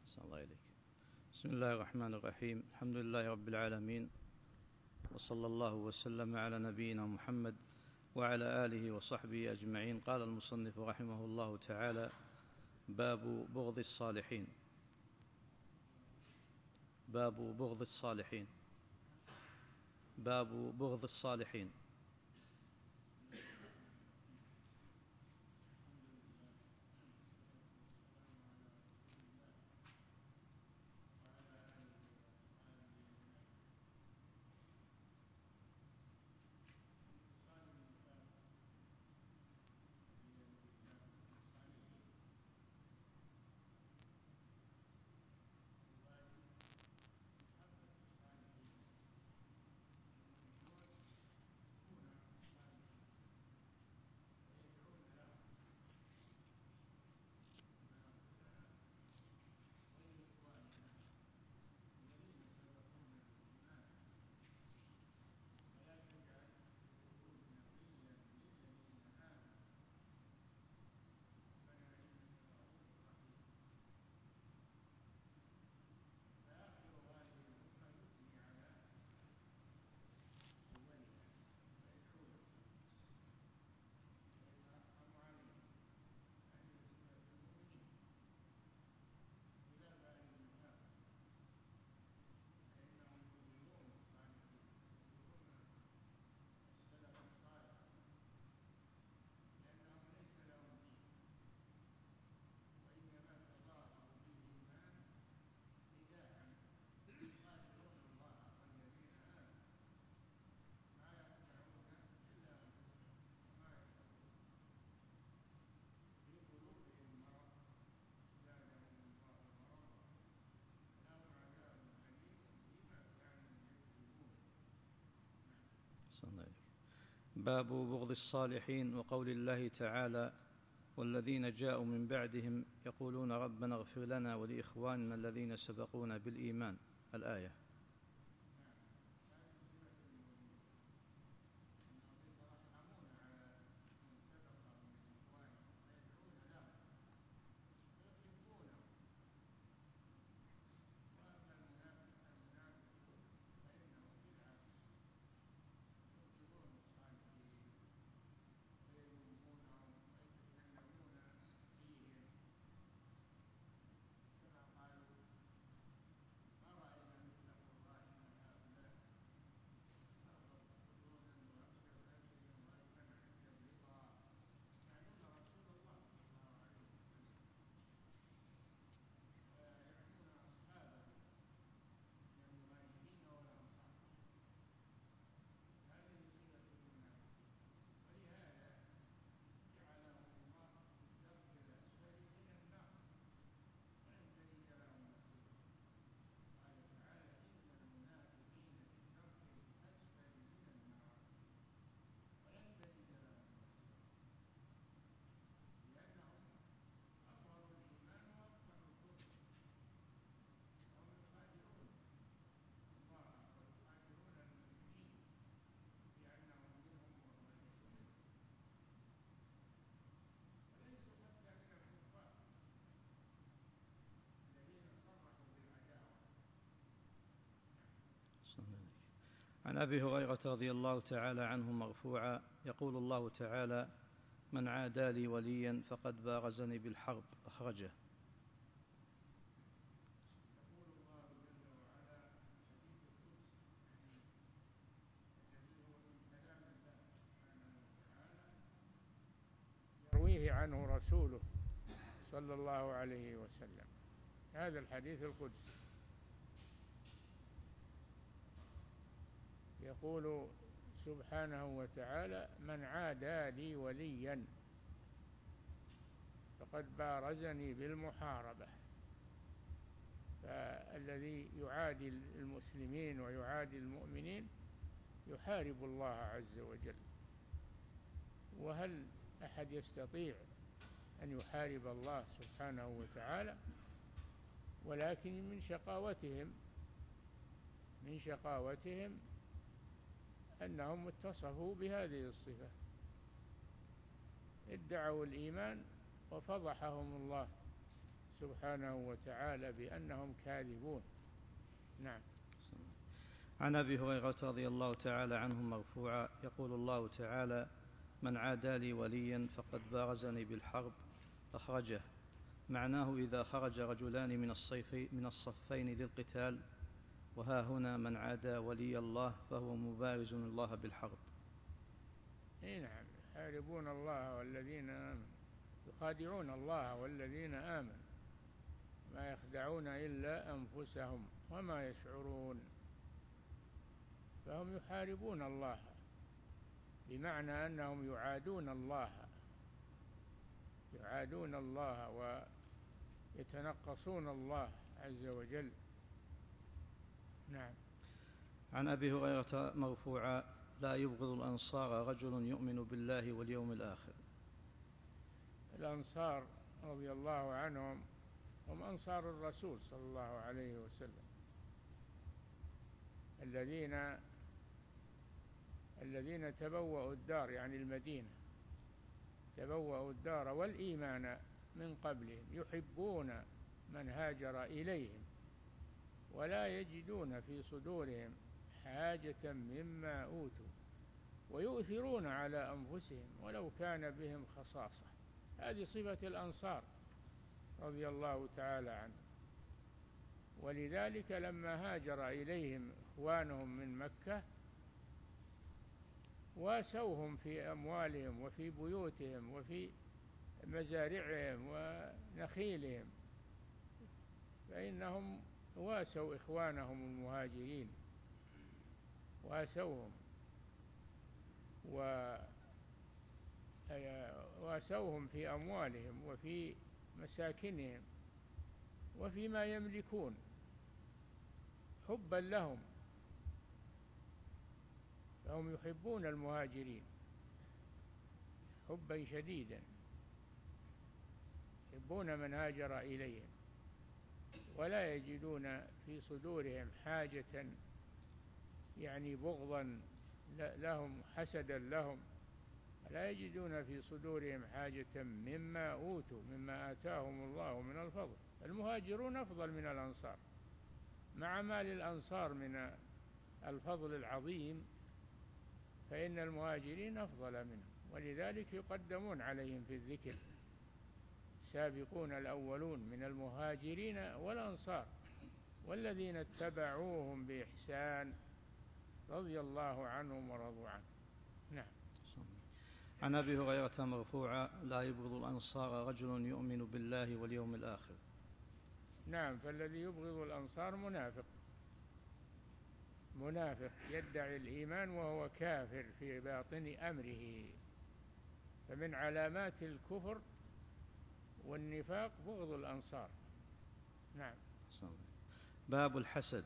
أحسن الله إليك. بسم الله الرحمن الرحيم. الحمد لله رب العالمين، وصلى الله وسلم على نبينا محمد وعلى آله وصحبه أجمعين. قال المصنف رحمه الله تعالى: باب بغض الصالحين. باب بغض الصالحين. باب بغض الصالحين. باب بغض الصالحين، وقول الله تعالى: والذين جاءوا من بعدهم يقولون ربنا اغفر لنا ولإخواننا الذين سبقونا بالإيمان، الآية. عن أبي هريرة رضي الله تعالى عنه مرفوعا: يقول الله تعالى: من عادى لي وليا فقد بارزني بالحرب. أخرجه. يرويه عنه رسوله صلى الله عليه وسلم، هذا الحديث القدسي. يقول سبحانه وتعالى: من عادى لي وليا فقد بارزني بالمحاربة. فالذي يعادي المسلمين ويعادي المؤمنين يحارب الله عز وجل. وهل أحد يستطيع أن يحارب الله سبحانه وتعالى؟ ولكن من شقاوتهم أنهم اتصفوا بهذه الصفة، ادعوا الإيمان وفضحهم الله سبحانه وتعالى بأنهم كاذبون. نعم. عن أبي هريرة رضي الله تعالى عنه مرفوعا يقول الله تعالى: من عادى لي وليا فقد بارزني بالحرب أخرجه. معناه إذا خرج رجلان من الصفين للقتال، وها هنا من عادى ولي الله فهو مبارز الله بالحرب. نعم، يحاربون الله والذين آمنوا، يخادعون الله والذين آمنوا، ما يخدعون إلا أنفسهم وما يشعرون. فهم يحاربون الله بمعنى أنهم يعادون الله ويتنقصون الله عز وجل. نعم. عن أبي هريرة مرفوعا: لا يبغض الأنصار رجل يؤمن بالله واليوم الآخر. الأنصار رضي الله عنهم هم أنصار الرسول صلى الله عليه وسلم، الذين تبوأوا الدار، يعني المدينة، تبوأوا الدار والإيمان من قبلهم، يحبون من هاجر إليهم ولا يجدون في صدورهم حاجة مما أوتوا ويؤثرون على أنفسهم ولو كان بهم خصاصة. هذه صفة الأنصار رضي الله تعالى عنهم. ولذلك لما هاجر إليهم إخوانهم من مكة واسوهم في أموالهم وفي بيوتهم وفي مزارعهم ونخيلهم، فإنهم واسوا إخوانهم المهاجرين، واسوهم في أموالهم وفي مساكنهم وفيما يملكون حبا لهم، فهم يحبون المهاجرين حبا شديدا، يحبون من هاجر إليهم ولا يجدون في صدورهم حاجة، يعني بغضا لهم، حسدا لهم، لا يجدون في صدورهم حاجة مما أوتوا، مما آتاهم الله من الفضل. المهاجرون أفضل من الأنصار، مع ما للأنصار من الفضل العظيم، فإن المهاجرين أفضل منهم، ولذلك يقدمون عليهم في الذكر: السابقون الأولون من المهاجرين والأنصار والذين اتبعوهم بإحسان رضي الله عنهم ورضوا عنه. نعم. عن أبي هريرة مرفوعا: لا يبغض الأنصار رجل يؤمن بالله واليوم الآخر. نعم، فالذي يبغض الأنصار منافق يدعي الإيمان وهو كافر في باطن أمره، فمن علامات الكفر والنفاق بغض الأنصار. نعم. باب الحسد.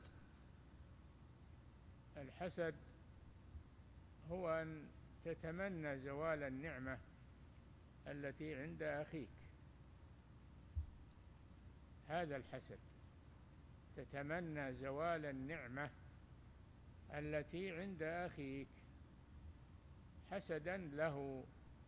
الحسد هو أن تتمنى زوال النعمة التي عند أخيك، هذا الحسد، تتمنى زوال النعمة التي عند أخيك حسدا له.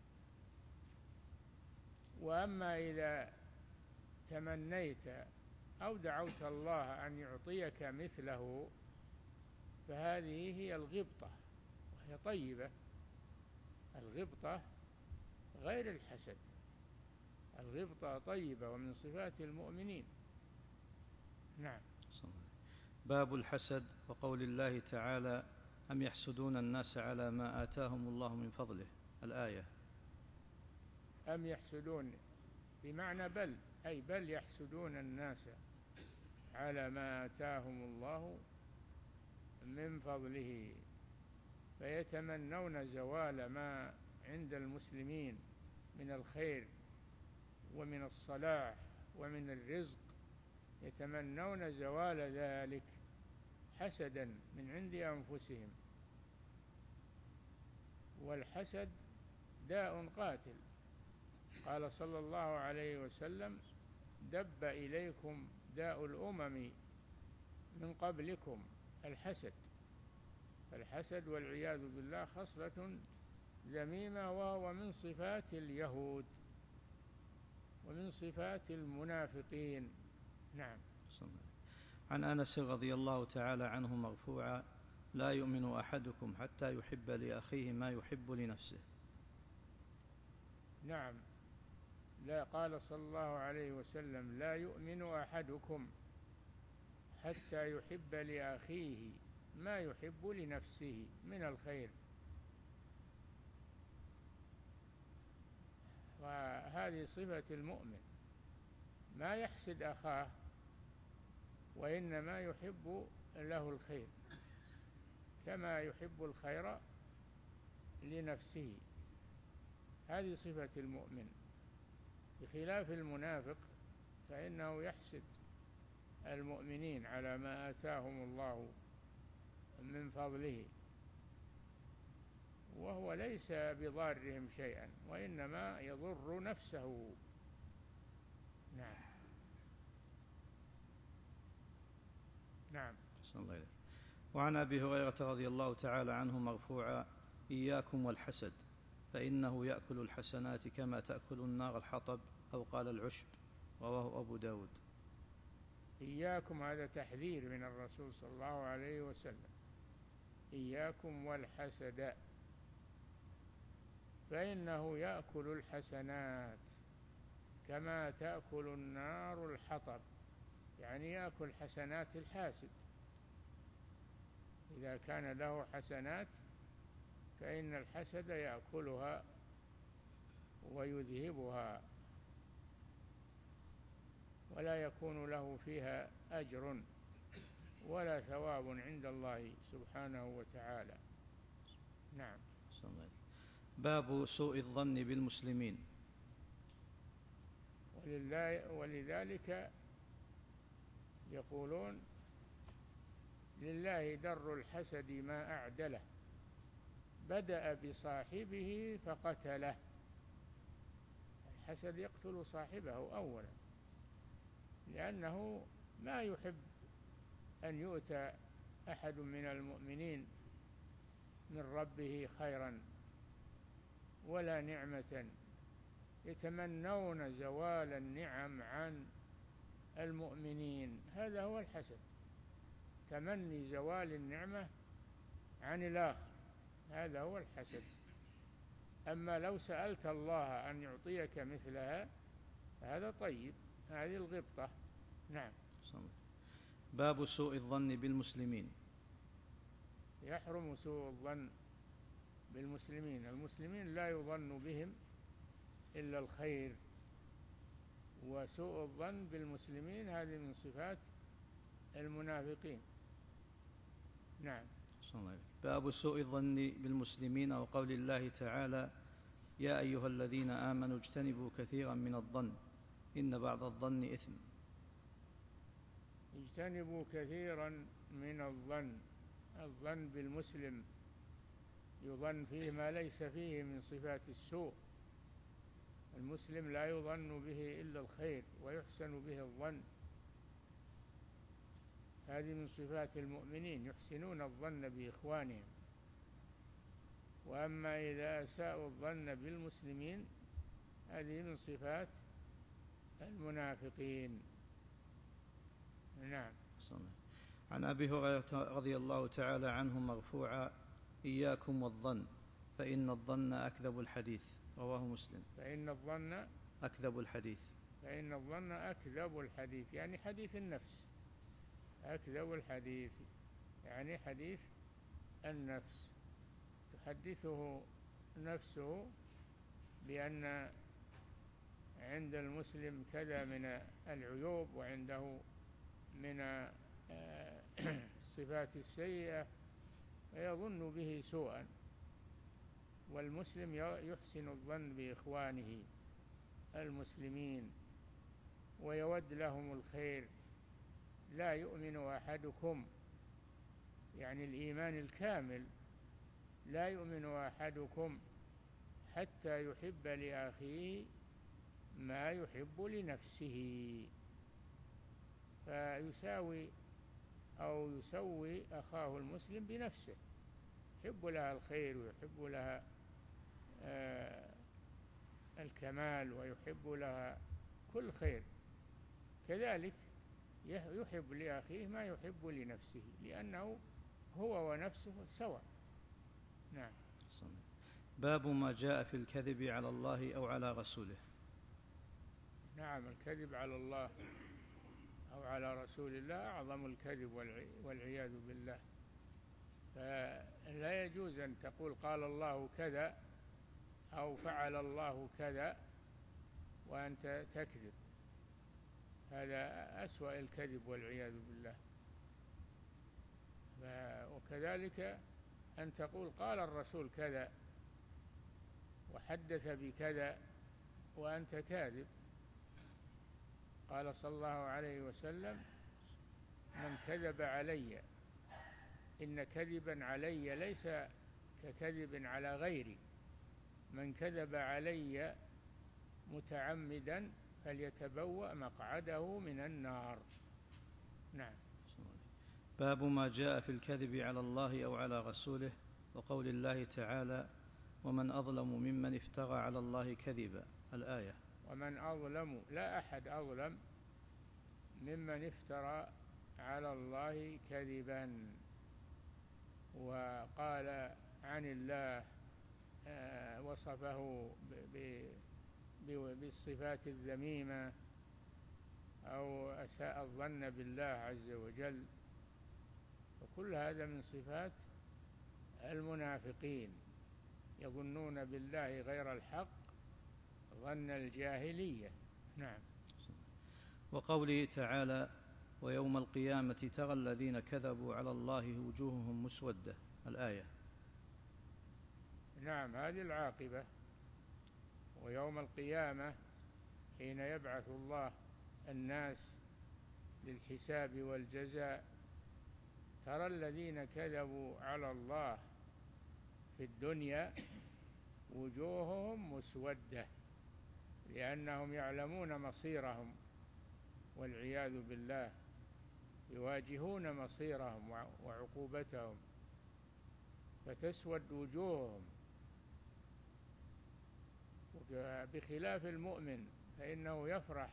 وأما إذا تمنيت أو دعوت الله أن يعطيك مثله فهذه هي الغبطة، وهي طيبة. الغبطة غير الحسد، الغبطة طيبة ومن صفات المؤمنين. نعم. باب الحسد وقول الله تعالى: أم يحسدون الناس على ما آتاهم الله من فضله، الآية. أم يحسدون بمعنى بل، أي بل يحسدون الناس على ما آتاهم الله من فضله، فيتمنون زوال ما عند المسلمين من الخير ومن الصلاح ومن الرزق، يتمنون زوال ذلك حسدا من عند أنفسهم. والحسد داء قاتل، قال صلى الله عليه وسلم: دب إليكم داء الأمم من قبلكم الحسد. فالحسد والعياذ بالله خصلة ذميمة، وهو من صفات اليهود. ومن صفات المنافقين. نعم. عن أنس رضي الله تعالى عنه مرفوعا: لا يؤمن أحدكم حتى يحب لأخيه ما يحب لنفسه. نعم، لا، قال صلى الله عليه وسلم: لا يؤمن أحدكم حتى يحب لأخيه ما يحب لنفسه من الخير. وهذه صفة المؤمن، ما يحسد أخاه وإنما يحب له الخير كما يحب الخير لنفسه. هذه صفة المؤمن، بخلاف المنافق فإنه يحسد المؤمنين على ما آتاهم الله من فضله، وهو ليس بضارهم شيئا وإنما يضر نفسه. نعم. نعم. وعن أبي هريرة رضي الله تعالى عنه مرفوعا: إياكم والحسد فإنه يأكل الحسنات كما تأكل النار الحطب، أو قال العشب. رواه أبو داود. إياكم، هذا تحذير من الرسول صلى الله عليه وسلم. إياكم والحسد فإنه يأكل الحسنات كما تأكل النار الحطب، يعني يأكل حسنات الحاسد. إذا كان له حسنات فإن الحسد يأكلها ويذهبها، ولا يكون له فيها أجر ولا ثواب عند الله سبحانه وتعالى. نعم. باب سوء الظن بالمسلمين. ولذلك يقولون: لله در الحسد ما أعدله، بدأ بصاحبه فقتله. الحسد يقتل صاحبه أولا، لأنه ما يحب أن يؤتى أحد من المؤمنين من ربه خيرا ولا نعمة، يتمنون زوال النعم عن المؤمنين. هذا هو الحسد، تمني زوال النعمة عن الآخر، هذا هو الحسد. أما لو سألت الله أن يعطيك مثلها هذا طيب، هذه الغبطة. نعم. باب سوء الظن بالمسلمين. يحرم سوء الظن بالمسلمين. المسلمين لا يظن بهم إلا الخير، وسوء الظن بالمسلمين هذه من صفات المنافقين. نعم. باب سوء الظن بالمسلمين، وقول الله تعالى: يا أيها الذين آمنوا اجتنبوا كثيرا من الظن إن بعض الظن إثم. اجتنبوا كثيرا من الظن. الظن بالمسلم يظن فيه ما ليس فيه من صفات السوء. المسلم لا يظن به إلا الخير ويحسن به الظن، هذه من صفات المؤمنين، يحسنون الظن بإخوانهم. وأما إذا أساءوا الظن بالمسلمين هذه من صفات المنافقين. نعم. عن أبي هريرة رضي الله تعالى عنه مرفوعا: إياكم والظن فإن الظن أكذب الحديث. رواه مسلم. فإن الظن أكذب الحديث. فإن الظن أكذب الحديث، يعني حديث النفس. أكذب الحديث يعني حديث النفس، تحدثه نفسه بأن عند المسلم كذا من العيوب وعنده من الصفات السيئة، فيظن به سوءا. والمسلم يحسن الظن بإخوانه المسلمين ويود لهم الخير. لا يؤمن أحدكم، يعني الإيمان الكامل، لا يؤمن أحدكم حتى يحب لأخيه ما يحب لنفسه. فيساوي أو يسوي أخاه المسلم بنفسه، يحب لها الخير ويحب لها الكمال ويحب لها كل خير. كذلك يحب لأخيه ما يحب لنفسه، لأنه هو ونفسه سواء. نعم. باب ما جاء في الكذب على الله أو على رسوله. نعم، الكذب على الله أو على رسول الله أعظم الكذب والعياذ بالله. فلا يجوز أن تقول قال الله كذا أو فعل الله كذا وأنت تكذب، هذا أسوأ الكذب والعياذ بالله. وكذلك أن تقول قال الرسول كذا وحدث بكذا وأنت كاذب. قال صلى الله عليه وسلم: من كذب علي، إن كذبا علي ليس ككذب على غيري، من كذب علي متعمدا فليتبوأ مقعده من النار. نعم. باب ما جاء في الكذب على الله أو على رسوله، وقول الله تعالى: ومن أظلم ممن افترى على الله كذبا، الآية. ومن أظلم، لا أحد أظلم ممن افترى على الله كذبا. وقال عن الله وصفه بالصفات الذميمة أو أساء الظن بالله عز وجل، وكل هذا من صفات المنافقين، يظنون بالله غير الحق ظن الجاهلية. نعم. وقوله تعالى: ويوم القيامة ترى الذين كذبوا على الله وجوههم مسودة، الآية. نعم، هذه العاقبة. ويوم القيامة حين يبعث الله الناس للحساب والجزاء ترى الذين كذبوا على الله في الدنيا وجوههم مسودة، لأنهم يعلمون مصيرهم والعياذ بالله، يواجهون مصيرهم وعقوبتهم فتسود وجوههم. بخلاف المؤمن فإنه يفرح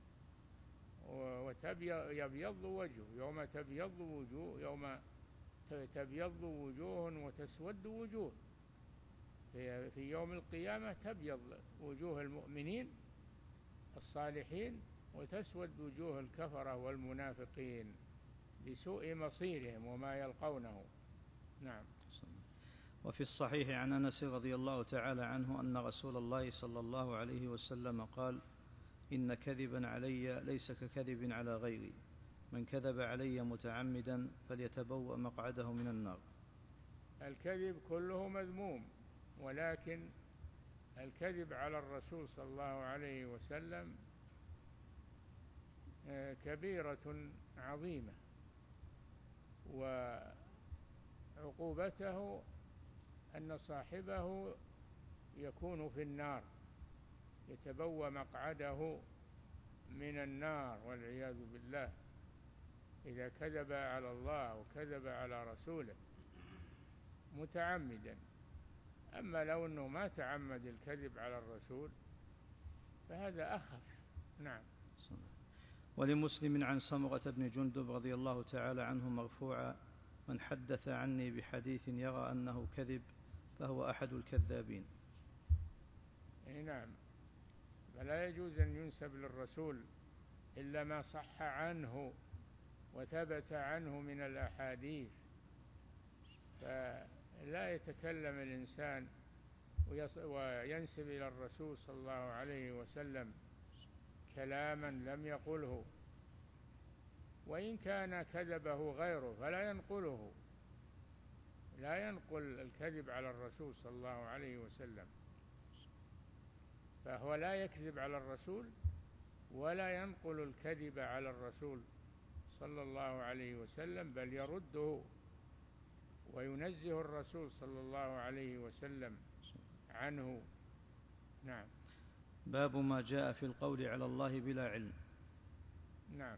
ويبيض وجهه، يوم تبيض وجوه، يوم تبيض وجوه وتسود وجوه. في يوم القيامة تبيض وجوه المؤمنين الصالحين وتسود وجوه الكفرة والمنافقين بسوء مصيرهم وما يلقونه. نعم. وفي الصحيح عن أنس رضي الله تعالى عنه أن رسول الله صلى الله عليه وسلم قال: إن كذبا علي ليس ككذب على غيري، من كذب علي متعمدا فليتبوأ مقعده من النار. الكذب كله مذموم، ولكن الكذب على الرسول صلى الله عليه وسلم كبيرة عظيمة، وعقوبته أن صاحبه يكون في النار، يتبوأ مقعده من النار والعياذ بالله، إذا كذب على الله وكذب على رسوله متعمدا. أما لو أنه ما تعمد الكذب على الرسول فهذا أخف. نعم. ولمسلم عن سمرة بن جندب رضي الله تعالى عنه مرفوعا: من حدث عني بحديث يرى أنه كذب فهو أحد الكذابين. نعم، فلا يجوز أن ينسب للرسول إلا ما صح عنه وثبت عنه من الأحاديث. فلا يتكلم الإنسان وينسب إلى الرسول صلى الله عليه وسلم كلاما لم يقله، وإن كان كذبه غيره فلا ينقله، لا ينقل الكذب على الرسول صلى الله عليه وسلم، فهو لا يكذب على الرسول ولا ينقل الكذب على الرسول صلى الله عليه وسلم، بل يرده وينزه الرسول صلى الله عليه وسلم عنه. نعم. باب ما جاء في القول على الله بلا علم. نعم.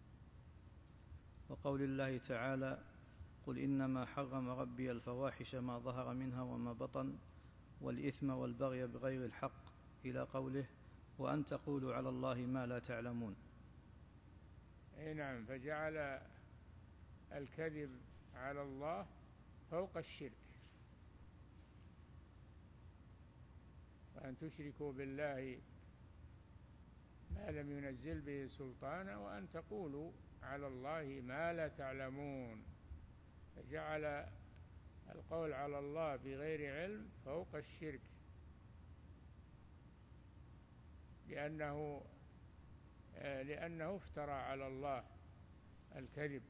وقول الله تعالى: قل إنما حرم ربي الفواحش ما ظهر منها وما بطن والإثم والبغي بغير الحق، إلى قوله: وأن تقولوا على الله ما لا تعلمون. أي نعم، فجعل الكذب على الله فوق الشرك، وأن تشركوا بالله ما لم ينزل به سلطانا وأن تقولوا على الله ما لا تعلمون. فجعل القول على الله بغير علم فوق الشرك، لأنه افترى على الله الكذب،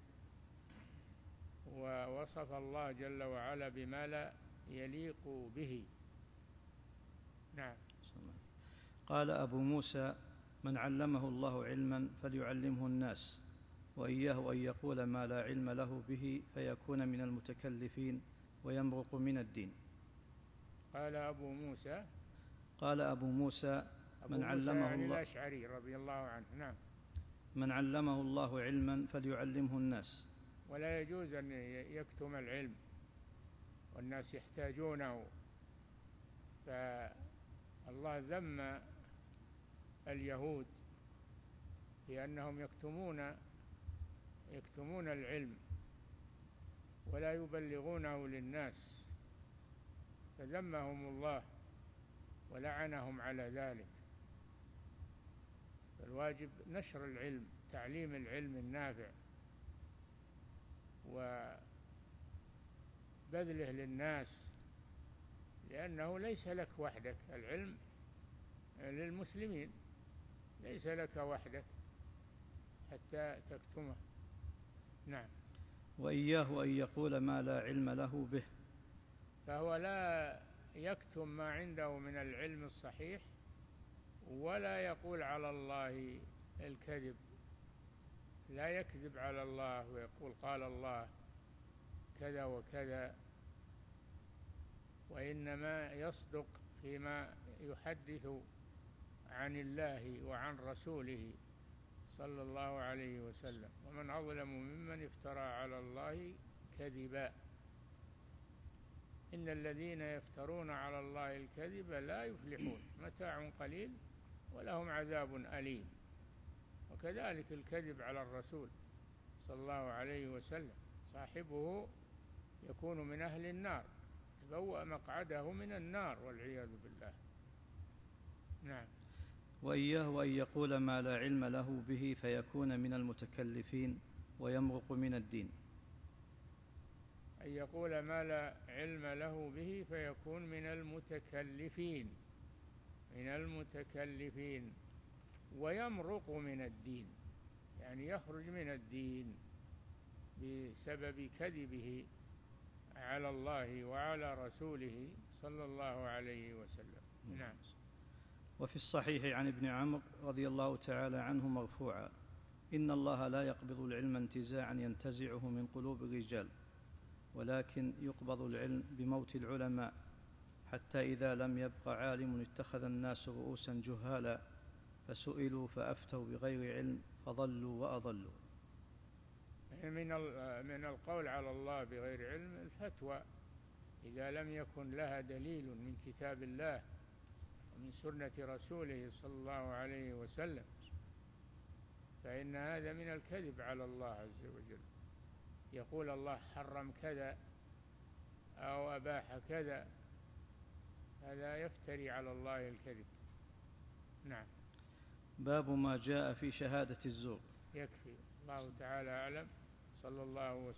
ووصف الله جل وعلا بما لا يليق به. نعم. قال أبو موسى: من علمه الله علما فليعلمه الناس، وإياه أن يقول ما لا علم له به فيكون من المتكلفين ويمرق من الدين. قال أبو موسى من علمه يعني الله الأشعري رضي الله عنه. نعم. من علمه الله علما فليعلمه الناس. ولا يجوز أن يكتم العلم والناس يحتاجونه، فالله ذم اليهود لأنهم يكتمون العلم ولا يبلغونه للناس، فذمهم الله ولعنهم على ذلك. فالواجب نشر العلم، تعليم العلم النافع وبذله للناس، لأنه ليس لك وحدك، العلم للمسلمين، ليس لك وحدك حتى تكتمه. نعم. وإياه أن يقول ما لا علم له به، فهو لا يكتم ما عنده من العلم الصحيح، ولا يقول على الله الكذب، لا يكذب على الله ويقول قال الله كذا وكذا، وإنما يصدق فيما يحدث عن الله وعن رسوله صلى الله عليه وسلم. ومن أظلم ممن افترى على الله كذبا، إن الذين يفترون على الله الكذب لا يفلحون، متاع قليل ولهم عذاب أليم. وكذلك الكذب على الرسول صلى الله عليه وسلم، صاحبه يكون من أهل النار، تبوأ مقعده من النار والعياذ بالله. نعم. وإياه أن يقول ما لا علم له به فيكون من المتكلفين ويمرق من الدين. أن يقول ما لا علم له به فيكون من المتكلفين ويمرق من الدين، يعني يخرج من الدين بسبب كذبه على الله وعلى رسوله صلى الله عليه وسلم. نعم. وفي الصحيح عن ابن عمرو رضي الله تعالى عنه مرفوعا: إن الله لا يقبض العلم انتزاعا ينتزعه من قلوب الرجال، ولكن يقبض العلم بموت العلماء، حتى إذا لم يبق عالم اتخذ الناس رؤوسا جهالا فسئلوا فأفتوا بغير علم فضلوا وأضلوا. من القول على الله بغير علم الفتوى، إذا لم يكن لها دليل من كتاب الله ومن سنة رسوله صلى الله عليه وسلم، فإن هذا من الكذب على الله عز وجل. يقول الله حرم كذا أو أباح كذا، هذا يفتري على الله الكذب. نعم. باب ما جاء في شهادة الزور. يكفي. الله تعالى أعلم. صلى الله وسلم